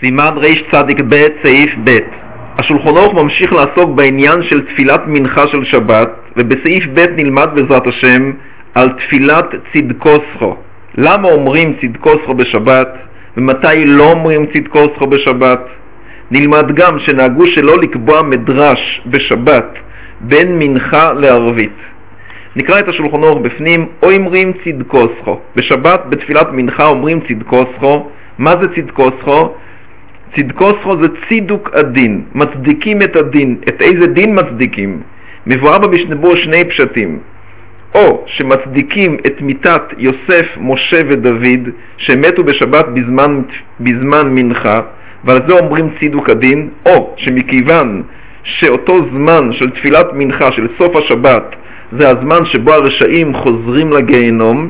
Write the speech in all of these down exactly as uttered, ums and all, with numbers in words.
סימן ריש צדיק ב' סעיף ב'. השולחן ערוך ממשיך לעסוק בעניין של תפילת מנחה של שבת, ובסעיף ב' נלמד בעזרת השם על תפילת צדקוסכו. למה אומרים צדקוסכו בשבת ומתי לא אומרים צדקוסכו בשבת? נלמד גם שנהגו שלא לקבוע מדרש בשבת בין מנחה לערבית. נקרא את השולחן ערוך בפנים. או אומרים צדקוסכו בשבת, בתפילת מנחה אומרים צדקוסכו. מה זה צדקוסכו? צדקוסכו זה צידוק הדין, מצדיקים את הדין. את איזה דין מצדיקים? מבואר במשנה ברורה שני פשטים. או שמצדיקים את מיתת יוסף, משה ודוד שמתו בשבת בזמן, בזמן מנחה, ועל זה אומרים צידוק הדין. או שמכיוון שאותו זמן של תפילת מנחה של סוף השבת זה הזמן שבו הרשעים חוזרים לגיהנום,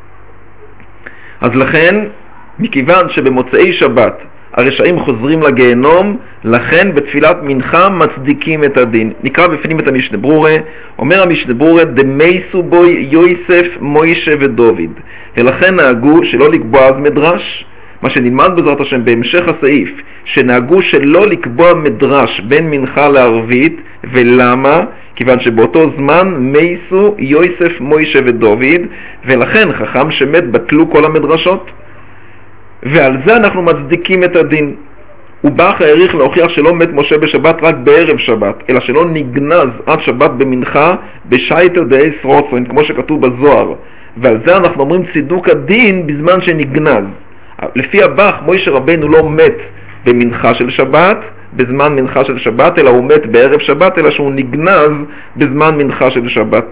אז לכן מכיוון שבמוצאי שבת הרשעים חוזרים לגיהנום, לכן בתפילת מנחה מצדיקים את הדין. נקרא בפנים את המשנה ברורה. אומר המשנה ברורה, דמייסו בוי יוסף, מוישה ודוד, ולכן נהגו שלא לקבוע אז מדרש. מה שנלמד בעזרת השם בהמשך הסעיף, שנהגו שלא לקבוע מדרש בין מנחה לערבית. ולמה? כיוון שבאותו זמן מייסו יוסף, מוישה ודוד, ולכן חכם שמת בטלו כל המדרשות, ועל זה אנחנו מצדיקים את הדין. ובאח העריך להוכיח שלא מת משה בשבת רק בערב שבת, אלא שלא נגנז עד שבת במנחה בשייטר דאיס רוצוין, כמו שכתוב בזוהר, ועל זה אנחנו אומרים צידוק הדין בזמן שנגנז. לפי הבאח, מוישה רבנו לא מת במנחה של שבת, בזמן מנחה של שבת, אלא הוא מת בערב שבת, אלא שהוא נגנז בזמן מנחה של שבת.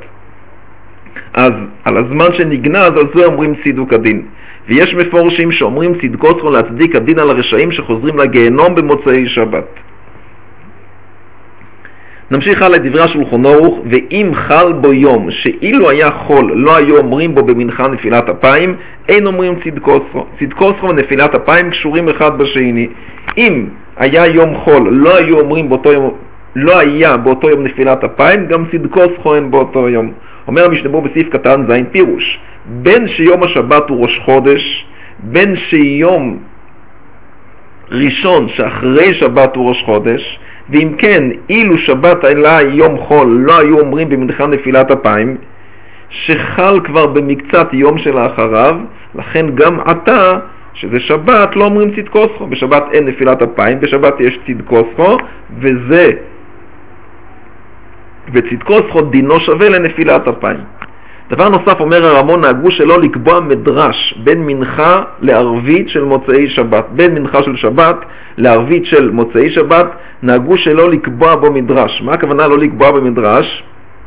אז על הזמן שנגנז, על זה אומרים צידוק הדין. ויש מפורשים שאומרים צדקוסכו להצדיק הדין על הרשעים שחוזרים לגיהנום במוצאי שבת. נמשיך הלאה לדברי השולחן ערוך. ואם חל בו יום שאילו היה חול לא היו אומרים בו במנחה נפילת אפיים, אין אומרים צדקוסכו. צדקוסכו ונפילת אפיים קשורים אחד בשני. אם היה יום חול לא היו אומרים באותו יום, לא היה באותו יום נפילת אפיים, גם צדקוסכו אין באותו יום. אומר המשנה ברורה בסעיף קטן זין פירוש, בין שיום השבת הוא ראש חודש, בין שיום ראשון שאחרי שבת הוא ראש חודש, ואם כן אילו שבת היה יום חול לא היו אומרים במנחה נפילת אפיים, שחל כבר במקצת יום שלאחריו, לכן גם עתה שזה שבת לא אומרים צדקוסכו. בשבת אין נפילת אפיים, בשבת יש צדקוסכו, וזה וצדקוסכו דינו שווה לנפילת אפיים. דבר נוסף אומר הרמון, נהגו שלא לקבוע מדרש בין מנחה לערבית של מוצאי שבת. בין מנחה של שבת לערבית של מוצאי שבת נהגו שלא לקבוע בו מדרש. מה הכוונה לא לקבוע במדרש?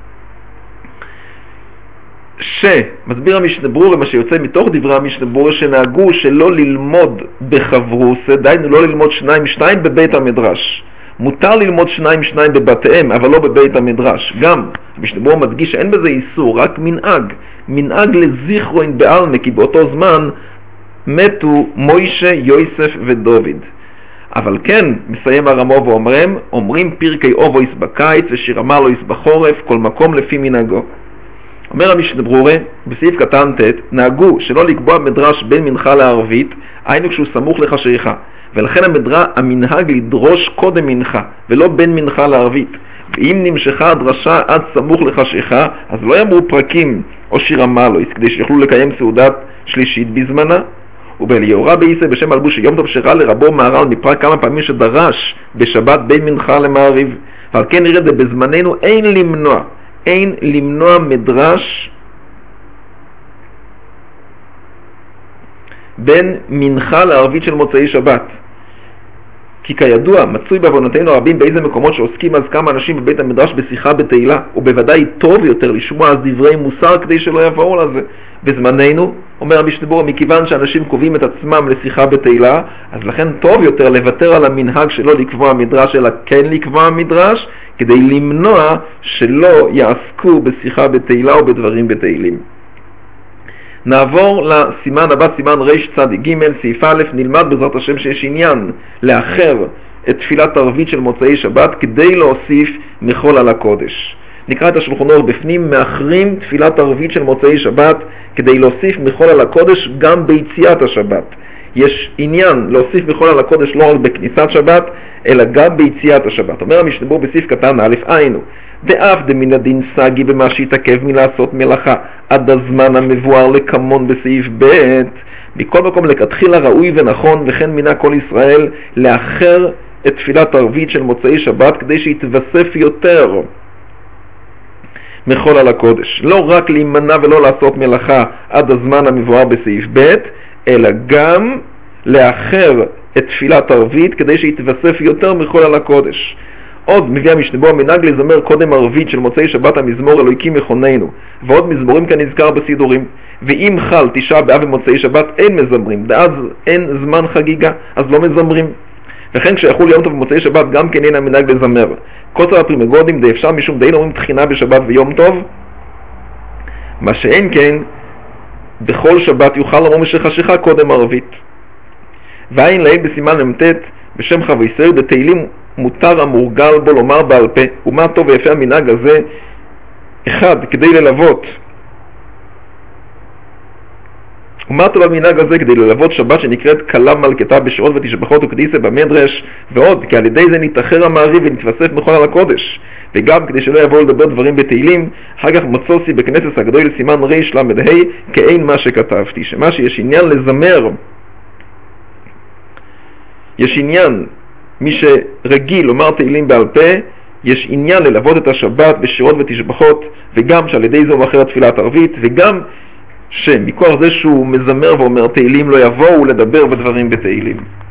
שמסביר המשנה ברורה, מה שיוצא מתוך דברי המשנה ברורה, שנהגו שלא ללמוד בחברוסה, דיינו לא ללמוד שניים שניים בבית המדרש. מותר ללמוד שניים שניים בבתיהם, אבל לא בבית המדרש. גם המשנה ברורה מדגיש שאין בזה איסור, רק מנהג, מנהג לזיכרון בעלמא, כי באותו זמן מתו מוישה, יוסף ודוד. אבל כן, מסיים הרמו ואומרים, אומרים פרקי אובויס בקיץ ושיר המלויס בחורף, כל מקום לפי מנהגו. אומר המשנה ברורה בסעיף קטן ט', נהגו שלא לקבוע מדרש בין מנחה לערבית, היינו כשהוא סמוך לחשיכה, ולכן המדרה, המנהג לדרוש קודם מנחה ולא בין מנחה לערבית. ואם נמשכה הדרשה עד סמוך לחשיכה, אז לא יאמרו פרקים או שיר המלויס, כדי שיוכלו לקיים סעודת שלישית בזמנה. ובליאורה באיסא בשם מלבוש יום טוב שראה לרבו מהר"ל מפרק כמה פעמים שדרש בשבת בין מנחה למעריב, ועל כן נראה זה בזמננו אין למנוע אין למנוע מדרש בין מנחה לערבית של מוצאי שבת, כי כידוע מצוי בעוונותינו רבים באיזה מקומות שעוסקים אז כמה אנשים בבית המדרש בשיחה בתהילה, ובוודאי טוב יותר לשמוע אז דברי מוסר כדי שלא יבואו לזה. בזמננו, אומר המשנה ברורה, מכיוון שאנשים קובעים את עצמם לשיחה בתהילה, אז לכן טוב יותר לוותר על המנהג שלא לקבוע מדרש אלא כן לקבוע מדרש, כדי למנוע שלא יעסקו בשיחה בתהילה או בדברים בתהילים. נעבור לסימן הבא, סימן ריש צדיק ג' סעיף א'. נלמד בעזרת השם שיש עניין לאחר את תפילת ערבית של מוצאי שבת כדי להוסיף מחול על הקודש. נקרא את השולחן ערוך בפנים. מאחרים תפילת ערבית של מוצאי שבת כדי להוסיף מחול על הקודש גם ביציאת השבת. יש עניין להוסיף מחול על הקודש לא רק בכניסת שבת, אלא גם ביציאת השבת. אומר המשנה ברורה בסעיף קטן א', היינו, דאף דמן הדין סגי במה שהתעכב מלעשות מלאכה עד הזמן המבואר לקמון בסעיף ב', מכל מקום לכתחילה ראוי ונכון וכן מינה כל ישראל לאחר את תפילת ערבית של מוצאי שבת כדי שיתווסף יותר מחול על הקודש. לא רק להימנע ולא לעשות מלאכה עד הזמן המבואר בסעיף ב', אלא גם לאחר את תפילת ערבית כדי שיתווסף יותר מחול על הקודש. עוד מביא המשנה ברורה מנהג לזמר קודם ערבית של מוצאי שבת המזמור אלוהיקים מכוננו, ועוד מזמורים כאן נזכר בסידורים. ואם חל תשעה באב ומוצאי שבת אין מזמרים, ואז אין זמן חגיגה, אז לא מזמרים. וכן כשיחול יום טוב ומוצאי שבת גם כן אין המנהג לזמר. קוצר הפרימגודים די אפשר משום די אומרים תחינה בשבת ויום טוב, מה שאין כן בכל שבת יוכל לומר משחשיכה קודם ערבית. ועין לעיל בסימן למתת בשם חווי ישראל בתהילים מותר המורגל בו לומר בעל פה. ומה טוב ויפה המנהג הזה? אחד, כדי ללוות ומה טוב המנהג הזה כדי ללוות שבת שנקראת קלה מלכתה בשירות ותשבחות וקדיסה במדרש, ועוד כי על ידי זה נתאחר המעריב ונתווסף מחול על הקודש, וגם כדי שלא יבואו לדבר דברים בתהילים. אחר כך מצוסי בכנסת הגדול לסימן ריש למד ה' כאין מה שכתבתי, שמה שיש עניין לזמר, יש עניין מי שרגיל לומר תהילים בעל פה, יש עניין ללוות את השבת בשירות ותשבחות, וגם שעל ידי זה הוא מאחר תפילת ערבית, וגם שמכוח זה שהוא מזמר ואומר תהילים לא יבואו לדבר בדברים בתהילים.